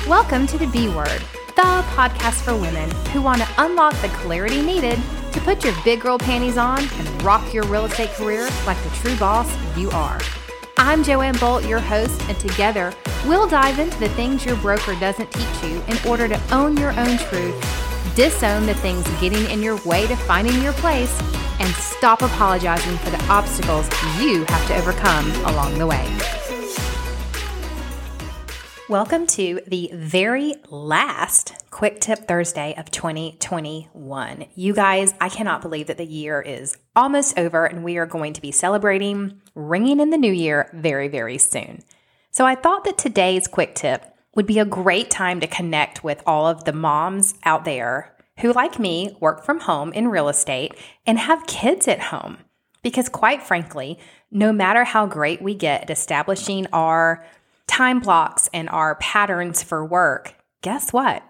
Welcome to the B Word, the podcast for women who want to unlock the clarity needed to put your big girl panties on and rock your real estate career like the true boss you are. I'm Joanne Bolt, your host, and together we'll dive into the things your broker doesn't teach you in order to own your own truth, disown the things getting in your way to finding your place, and stop apologizing for the obstacles you have to overcome along the way. Welcome to the very last Quick Tip Thursday of 2021. You guys, I cannot believe that the year is almost over and we are going to be celebrating ringing in the new year very, very soon. So I thought that today's quick tip would be a great time to connect with all of the moms out there who, like me, work from home in real estate and have kids at home. Because quite frankly, no matter how great we get at establishing our time blocks and our patterns for work, guess what?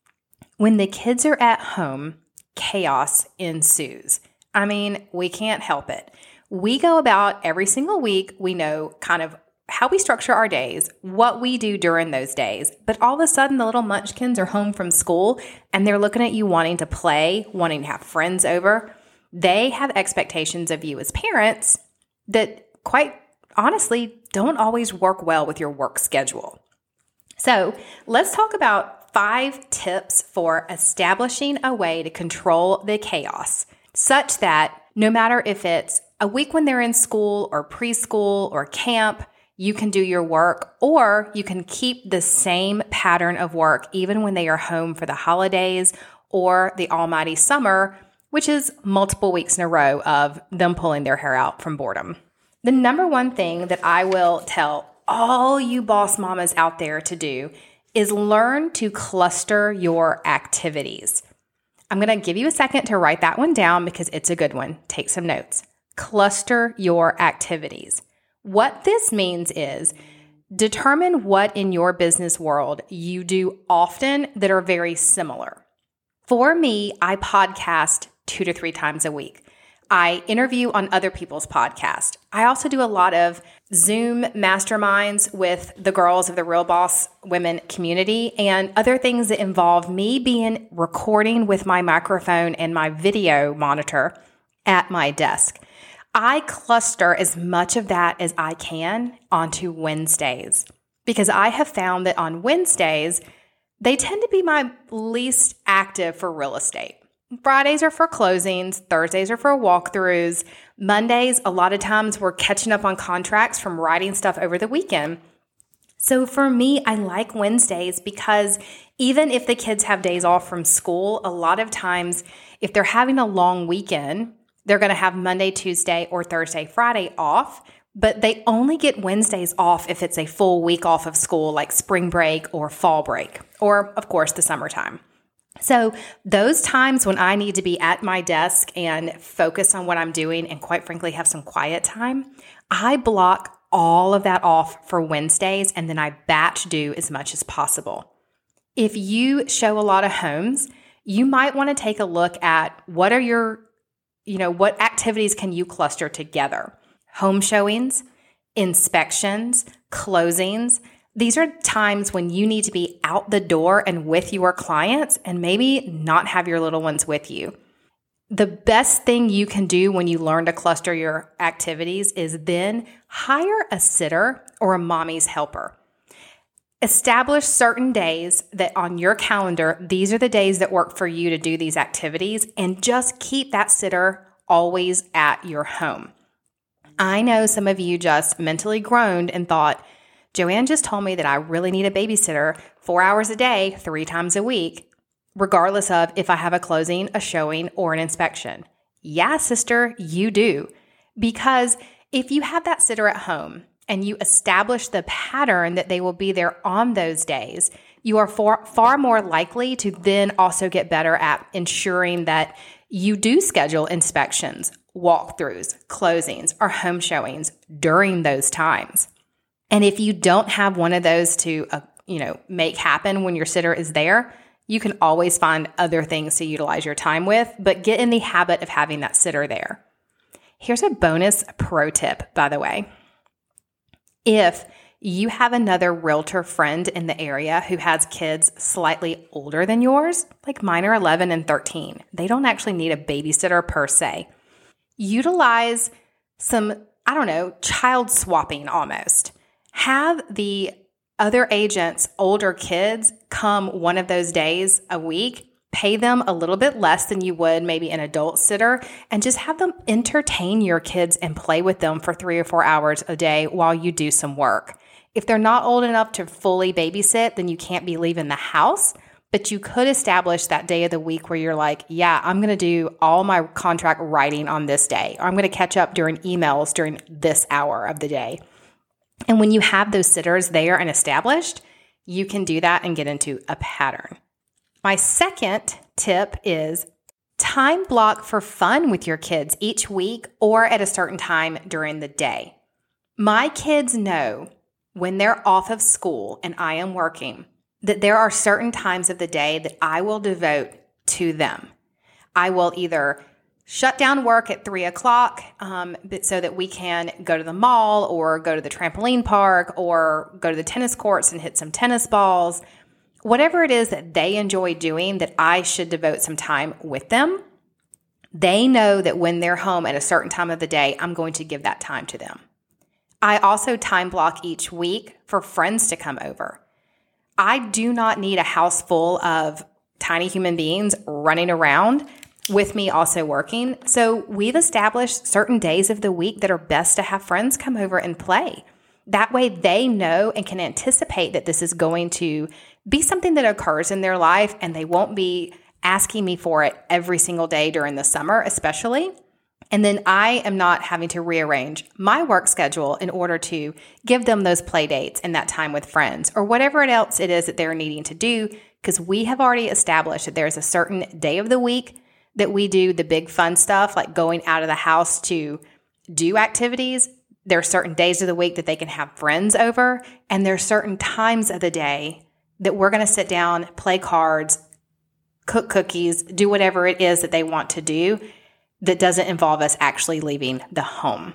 When the kids are at home, chaos ensues. I mean, we can't help it. We go about every single week. We know kind of how we structure our days, what we do during those days. But all of a sudden, the little munchkins are home from school and they're looking at you wanting to play, wanting to have friends over. They have expectations of you as parents that quite honestly don't always work well with your work schedule. So let's talk about 5 tips for establishing a way to control the chaos such that no matter if it's a week when they're in school or preschool or camp, you can do your work, or you can keep the same pattern of work even when they are home for the holidays or the almighty summer, which is multiple weeks in a row of them pulling their hair out from boredom. The number one thing that I will tell all you boss mamas out there to do is learn to cluster your activities. I'm going to give you a second to write that one down because it's a good one. Take some notes. Cluster your activities. What this means is determine what in your business world you do often that are very similar. For me, I podcast 2 to 3 times a week. I interview on other people's podcasts. I also do a lot of Zoom masterminds with the girls of the Real Boss Women community and other things that involve me being recording with my microphone and my video monitor at my desk. I cluster as much of that as I can onto Wednesdays because I have found that on Wednesdays, they tend to be my least active for real estate. Fridays are for closings, Thursdays are for walkthroughs, Mondays, a lot of times we're catching up on contracts from writing stuff over the weekend. So for me, I like Wednesdays because even if the kids have days off from school, a lot of times if they're having a long weekend, they're going to have Monday, Tuesday, or Thursday, Friday off, but they only get Wednesdays off if it's a full week off of school like spring break or fall break, or of course the summertime. So those times when I need to be at my desk and focus on what I'm doing and quite frankly have some quiet time, I block all of that off for Wednesdays and then I batch do as much as possible. If you show a lot of homes, you might want to take a look at what activities can you cluster together? Home showings, inspections, closings. These are times when you need to be out the door and with your clients and maybe not have your little ones with you. The best thing you can do when you learn to cluster your activities is then hire a sitter or a mommy's helper. Establish certain days that on your calendar, these are the days that work for you to do these activities, and just keep that sitter always at your home. I know some of you just mentally groaned and thought, Joanne just told me that I really need a babysitter 4 hours a day, 3 times a week, regardless of if I have a closing, a showing, or an inspection. Yeah, sister, you do. Because if you have that sitter at home and you establish the pattern that they will be there on those days, you are far more likely to then also get better at ensuring that you do schedule inspections, walkthroughs, closings, or home showings during those times. And if you don't have one of those to, make happen when your sitter is there, you can always find other things to utilize your time with, but get in the habit of having that sitter there. Here's a bonus pro tip, by the way. If you have another realtor friend in the area who has kids slightly older than yours, like mine are 11 and 13. They don't actually need a babysitter per se. Utilize some, child swapping almost. Have the other agent's older kids come one of those days a week. Pay them a little bit less than you would maybe an adult sitter, and just have them entertain your kids and play with them for 3 or 4 hours a day while you do some work. If they're not old enough to fully babysit, then you can't be leaving the house, but you could establish that day of the week where you're like, yeah, I'm going to do all my contract writing on this day, or I'm going to catch up during emails during this hour of the day. And when you have those sitters there and established, you can do that and get into a pattern. My second tip is time block for fun with your kids each week or at a certain time during the day. My kids know when they're off of school and I am working that there are certain times of the day that I will devote to them. I will either shut down work at 3 o'clock so that we can go to the mall or go to the trampoline park or go to the tennis courts and hit some tennis balls. Whatever it is that they enjoy doing that I should devote some time with them, they know that when they're home at a certain time of the day, I'm going to give that time to them. I also time block each week for friends to come over. I do not need a house full of tiny human beings running around with me also working. So we've established certain days of the week that are best to have friends come over and play. That way they know and can anticipate that this is going to be something that occurs in their life, and they won't be asking me for it every single day during the summer, especially. And then I am not having to rearrange my work schedule in order to give them those play dates and that time with friends or whatever else it is that they're needing to do, because we have already established that there's a certain day of the week that we do the big fun stuff, like going out of the house to do activities. There are certain days of the week that they can have friends over, and there are certain times of the day that we're going to sit down, play cards, cook cookies, do whatever it is that they want to do that doesn't involve us actually leaving the home.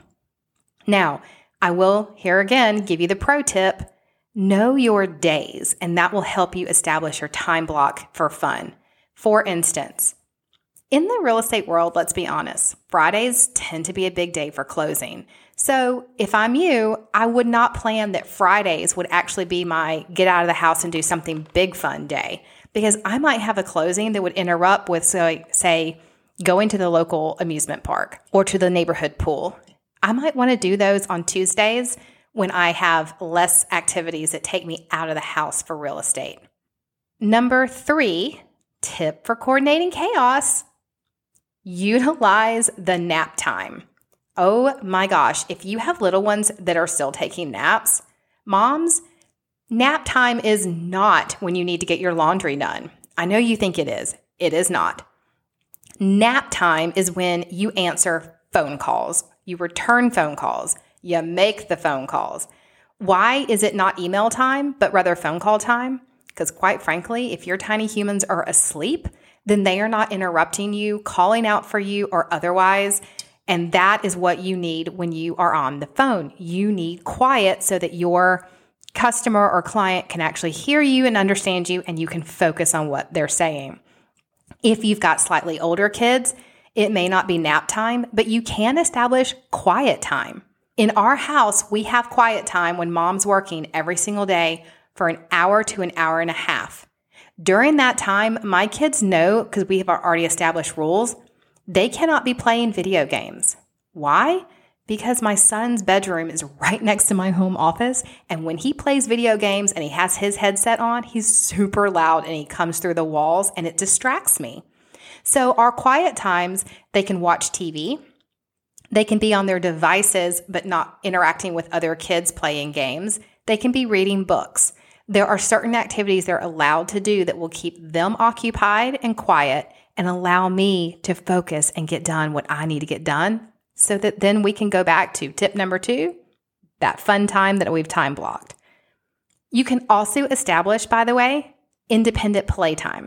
Now, I will here again give you the pro tip. Know your days, and that will help you establish your time block for fun. For instance, in the real estate world, let's be honest, Fridays tend to be a big day for closing. So if I'm you, I would not plan that Fridays would actually be my get out of the house and do something big fun day, because I might have a closing that would interrupt with, say, going to the local amusement park or to the neighborhood pool. I might want to do those on Tuesdays when I have less activities that take me out of the house for real estate. Number 3, tip for coordinating chaos: utilize the nap time. Oh my gosh, if you have little ones that are still taking naps, moms, nap time is not when you need to get your laundry done. I know you think it is. It is not. Nap time is when you answer phone calls, you return phone calls, you make the phone calls. Why is it not email time, but rather phone call time? Because quite frankly, if your tiny humans are asleep, then they are not interrupting you, calling out for you, or otherwise. And that is what you need when you are on the phone. You need quiet so that your customer or client can actually hear you and understand you, and you can focus on what they're saying. If you've got slightly older kids, it may not be nap time, but you can establish quiet time. In our house, we have quiet time when mom's working every single day for an hour to an hour and a half. During that time, my kids know, because we have already established rules, they cannot be playing video games. Why? Because my son's bedroom is right next to my home office, and when he plays video games and he has his headset on, he's super loud and he comes through the walls and it distracts me. So our quiet times, they can watch TV, they can be on their devices but not interacting with other kids playing games, they can be reading books. There are certain activities they're allowed to do that will keep them occupied and quiet and allow me to focus and get done what I need to get done, so that then we can go back to tip number 2, that fun time that we've time blocked. You can also establish, by the way, independent playtime.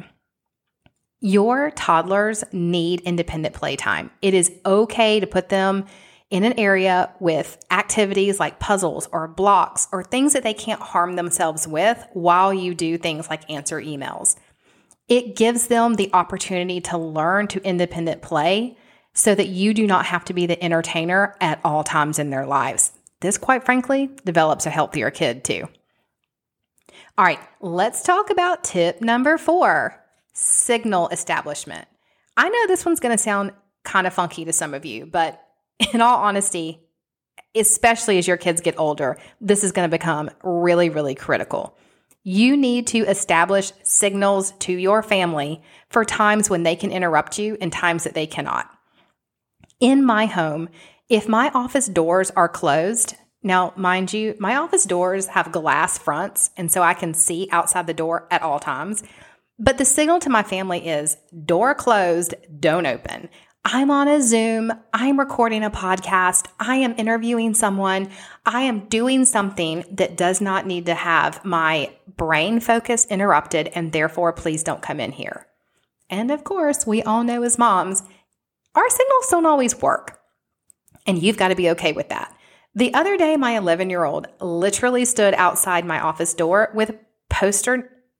Your toddlers need independent playtime. It is okay to put them in an area with activities like puzzles or blocks or things that they can't harm themselves with while you do things like answer emails. It gives them the opportunity to learn to independent play so that you do not have to be the entertainer at all times in their lives. This, quite frankly, develops a healthier kid too. All right, let's talk about tip number 4, signal establishment. I know this one's going to sound kind of funky to some of you, but in all honesty, especially as your kids get older, this is going to become really, really critical. You need to establish signals to your family for times when they can interrupt you and times that they cannot. In my home, if my office doors are closed, now mind you, my office doors have glass fronts, and so I can see outside the door at all times. But the signal to my family is door closed, don't open. I'm on a Zoom, I'm recording a podcast, I am interviewing someone, I am doing something that does not need to have my brain focus interrupted, and therefore please don't come in here. And of course, we all know as moms, our signals don't always work, and you've got to be okay with that. The other day, my 11-year-old literally stood outside my office door with post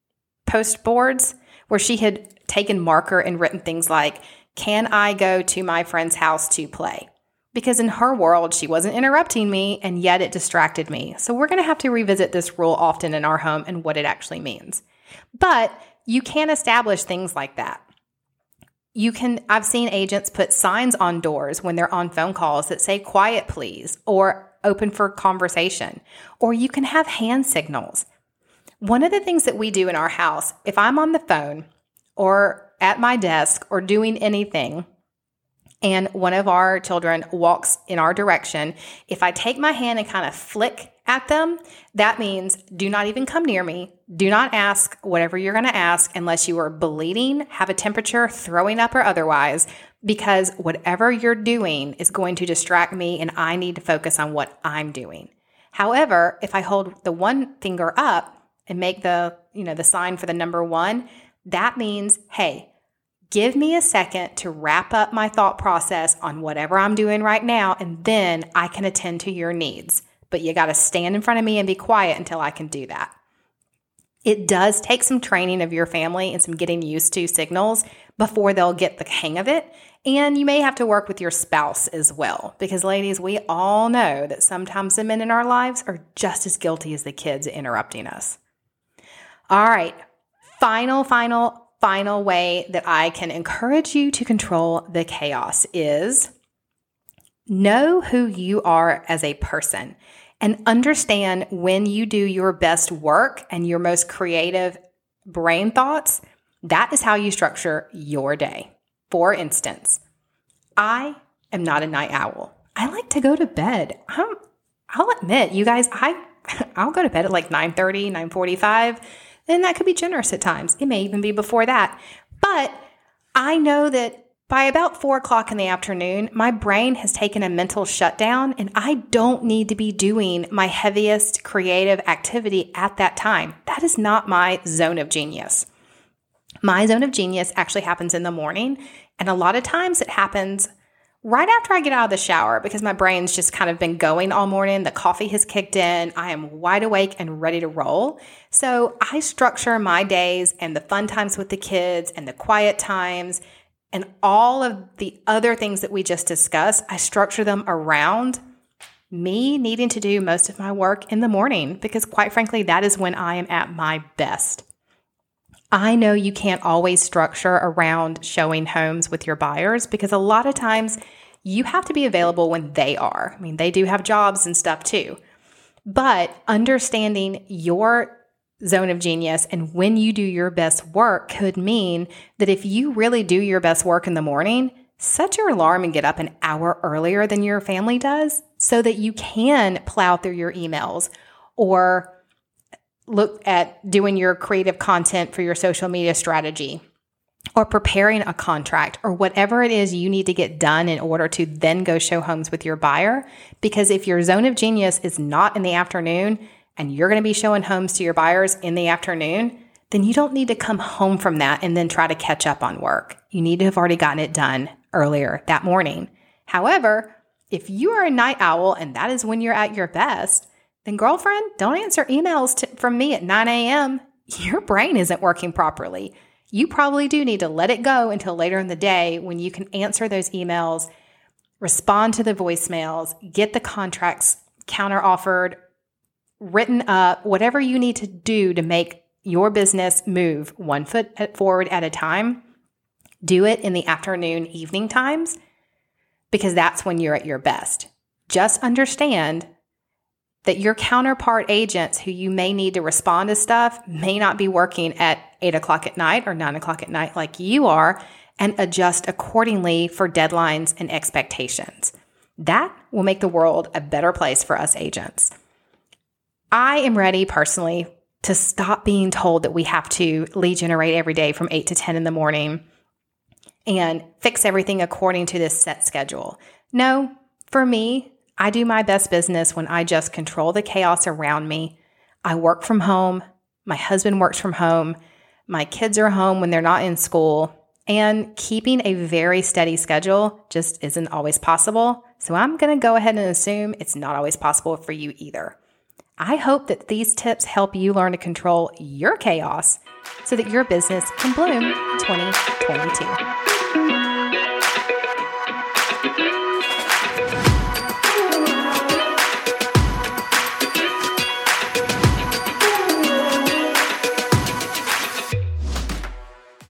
boards where she had taken marker and written things like, "Can I go to my friend's house to play?" Because in her world, she wasn't interrupting me, and yet it distracted me. So we're going to have to revisit this rule often in our home and what it actually means. But you can establish things like that. I've seen agents put signs on doors when they're on phone calls that say "quiet please" or "open for conversation," or you can have hand signals. One of the things that we do in our house, if I'm on the phone or at my desk or doing anything, and one of our children walks in our direction, if I take my hand and kind of flick at them, that means do not even come near me. Do not ask whatever you're going to ask unless you are bleeding, have a temperature, throwing up or otherwise, because whatever you're doing is going to distract me and I need to focus on what I'm doing. However, if I hold the one finger up and make the sign for the number 1, that means, hey, give me a second to wrap up my thought process on whatever I'm doing right now, and then I can attend to your needs. But you got to stand in front of me and be quiet until I can do that. It does take some training of your family and some getting used to signals before they'll get the hang of it. And you may have to work with your spouse as well, because ladies, we all know that sometimes the men in our lives are just as guilty as the kids interrupting us. All right, final way that I can encourage you to control the chaos is know who you are as a person and understand when you do your best work and your most creative brain thoughts, that is how you structure your day. For instance, I am not a night owl. I like to go to bed. I'll admit, you guys, I'll go to bed at like 9:30, 9:45, and that could be generous at times. It may even be before that. But I know that by about 4 o'clock in the afternoon, my brain has taken a mental shutdown and I don't need to be doing my heaviest creative activity at that time. That is not my zone of genius. My zone of genius actually happens in the morning, and a lot of times it happens right after I get out of the shower because my brain's just kind of been going all morning. The coffee has kicked in. I am wide awake and ready to roll. So I structure my days and the fun times with the kids and the quiet times and all of the other things that we just discussed. I structure them around me needing to do most of my work in the morning because, quite frankly, that is when I am at my best. I know you can't always structure around showing homes with your buyers because a lot of times you have to be available when they are. I mean, they do have jobs and stuff too. But understanding your zone of genius and when you do your best work could mean that if you really do your best work in the morning, set your alarm and get up an hour earlier than your family does so that you can plow through your emails or look at doing your creative content for your social media strategy or preparing a contract or whatever it is you need to get done in order to then go show homes with your buyer. Because if your zone of genius is not in the afternoon and you're going to be showing homes to your buyers in the afternoon, then you don't need to come home from that and then try to catch up on work. You need to have already gotten it done earlier that morning. However, If you are a night owl and that is when you're at your best, then girlfriend, don't answer emails from me at 9 a.m. Your brain isn't working properly. You probably do need to let it go until later in the day when you can answer those emails, respond to the voicemails, get the contracts counter-offered, written up, whatever you need to do to make your business move one foot forward at a time. Do it in the afternoon, evening times, because that's when you're at your best. Just understand that your counterpart agents who you may need to respond to stuff may not be working at 8 o'clock at night or 9 o'clock at night like you are, and adjust accordingly for deadlines and expectations. That will make the world a better place for us agents. I am ready personally to stop being told that we have to lead generate every day from 8 to 10 in the morning and fix everything according to this set schedule. No, for me, I do my best business when I just control the chaos around me. I work from home. My husband works from home. My kids are home when they're not in school. And keeping a very steady schedule just isn't always possible. So I'm going to go ahead and assume it's not always possible for you either. I hope that these tips help you learn to control your chaos so that your business can bloom in 2022.